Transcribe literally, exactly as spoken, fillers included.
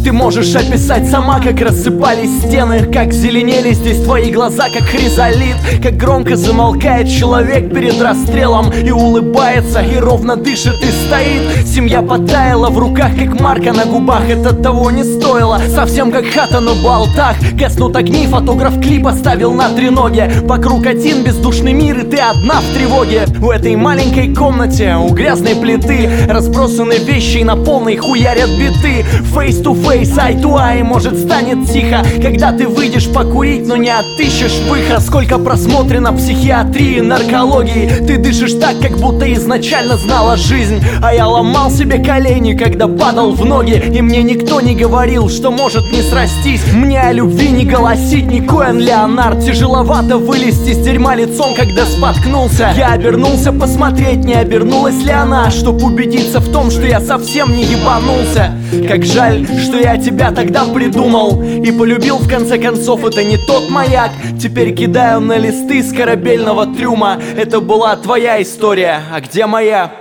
Ты можешь описать сама, как рассыпались стены, как зеленели здесь твои глаза, как хризолит, как громко замолкает человек перед расстрелом и улыбается, и ровно дышит и стоит. Семья потаяла в руках, как марка на губах. Это того не стоило, совсем как хата на болтах. Гаснут огни, фотограф клип оставил на треноге. Вокруг один бездушный мир, и ты одна в тревоге. В этой маленькой комнате у грязной плиты разбросаны вещи и на полной хуярят биты. Face to face, eye to eye, может станет тихо, когда ты выйдешь покурить, но не отыщешь выход. Сколько просмотрено психиатрии, наркологии. Ты дышишь так, как будто изначально знала жизнь. А я ломал себе колени, когда падал в ноги. И мне никто не говорил, что может не срастись. Мне о любви не голосить, ни Коэн Леонард. Тяжеловато вылезти с дерьма лицом, когда споткнулся. Я обернулся посмотреть, не обернулась ли она, чтоб убедиться в том, что я совсем не ебанулся. Как жаль, что я тебя тогда придумал и полюбил в конце концов. Это не тот маяк. Теперь кидаю на листы с корабельного трюма. Это была твоя история, а где моя?